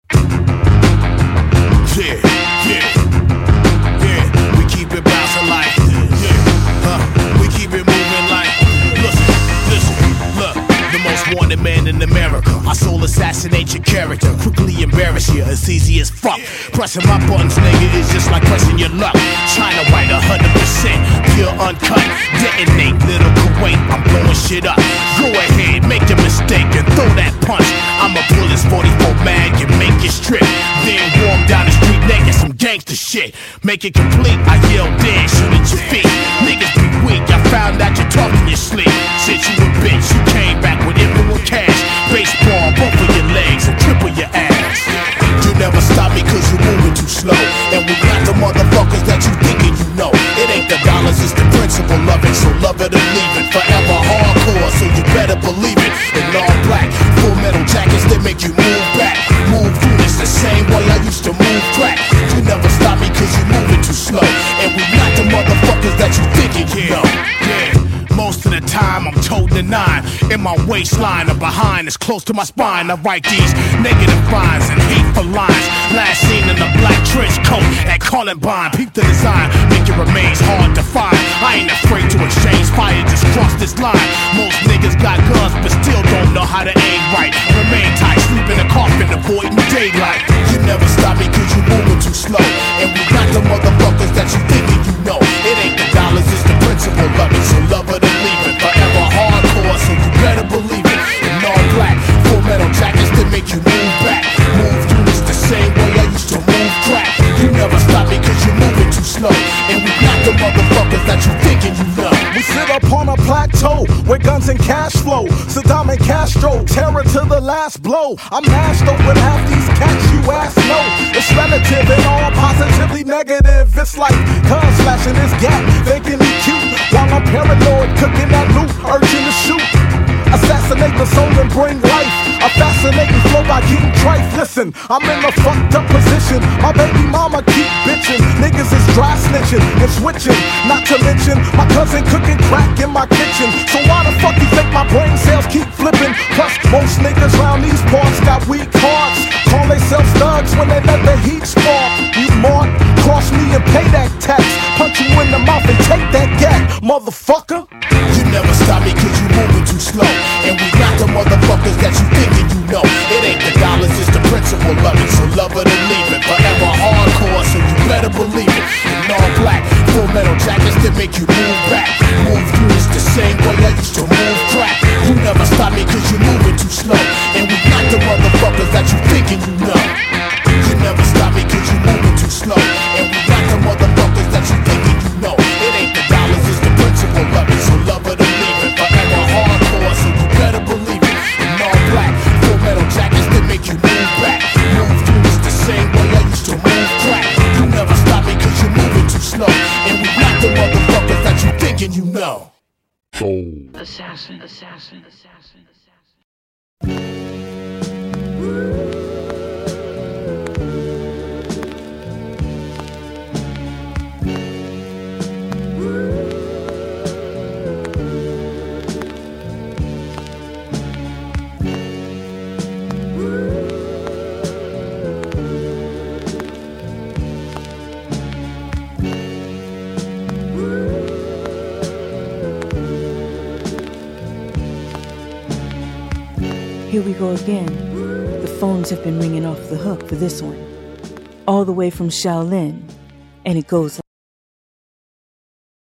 Yeah, we keep it bouncing like, we keep it moving like, look, the most wanted man in America. I soul assassinate your character, quickly embarrass you, it's easy as fuck. Pressing my buttons, nigga, is just like pressing your luck. China white, 100%, pure uncut. Detonate, little Kuwait, I'm blowing shit up. Go ahead, make a mistake and throw that punch. I'ma pull this 44 mag and make it strip. Then walk down the street naked, some gangster shit. Make it complete, I yell dead, shoot at your feet. Niggas be weak, I found out you talk in your sleep. Since you a bitch, you came back with influent cash. Baseball, both of your legs and triple your ass. You never stop me cause you're moving too slow. And we got the motherfuckers that you thinking you know. It ain't the dollars, it's the principle of it. So love it or leave it, forever hardcore, so you better believe it. In all black, full metal jackets, they make you move back. Move units the same way I used to move crack. You never stop me cause you're moving too slow. And we not the motherfuckers that you thinking you know. Most of the time I'm toting a 9 in my waistline or behind, it's close to my spine. I write these negative rhymes and hateful lines. Last seen in a black trench coat at Columbine. Peep the design, make it remains hard to find. I ain't afraid to exchange fire, just cross this line. Most niggas got guns but still don't know how to aim right. Remain tight, sleep in a coffin, avoiding daylight. You never stop me cause you moving too slow. And we got the motherfuckers that you thinking you know. It ain't the dollars, it's the principle of it. So love it or leave it, forever hardcore, so you better believe it. In all black, full metal jackets that make you move back. Move units the same way I used to move crack. You never stop me cause you're moving too slow. And we got the motherfuckers that you thinking you know. We sit upon a plateau where guns and cash flow. Saddam and Castro, terror to the last blow. I'm mashed up with half these cats you ass know. It's relative and all positively negative. It's like cuz flashing this gap, thinking he cute. While I'm paranoid, cooking that loot, urging to shoot. Assassinate the soul and bring life. A fascinating flow by King Trife. Listen, I'm in a fucked up position. My baby mama keep bitching. Niggas is dry snitching and switching. Not to mention my cousin cooking crack in my kitchen. So why the fuck you think my brain cells keep flipping? Plus most niggas round these parts got weak hearts. Call themselves thugs when they let the heat spark. You mark, cross me and pay that tax. Punch you in the mouth and take that gag, motherfucker. You never stop me cause you moving too slow. And we got the motherfuckers that you thinking you know. It ain't the dollars, it's the principle of it. So love it or leave it, forever hardcore, so you better believe it. In all black, full metal jackets that make you move back. Move units the same way I used to move crack. You never stop me cause you're moving too slow. And we got the motherfuckers that you thinking you know. You never stop me cause you're moving too slow. And we got the motherfuckers that you thinking you know. It ain't the dollars, it's the principle of it. So love it or leave it, forever hardcore, so you better believe it. In all black, full metal jackets that make you move back. Move units the same way I used to move crack. You never stop me cause you're moving too slow. And we got the motherfuckers that you thinking you know. Soul Assassin, assassin, assassin, Here we go again. The phones have been ringing off the hook for this one. All the way from Shaolin. And it goes like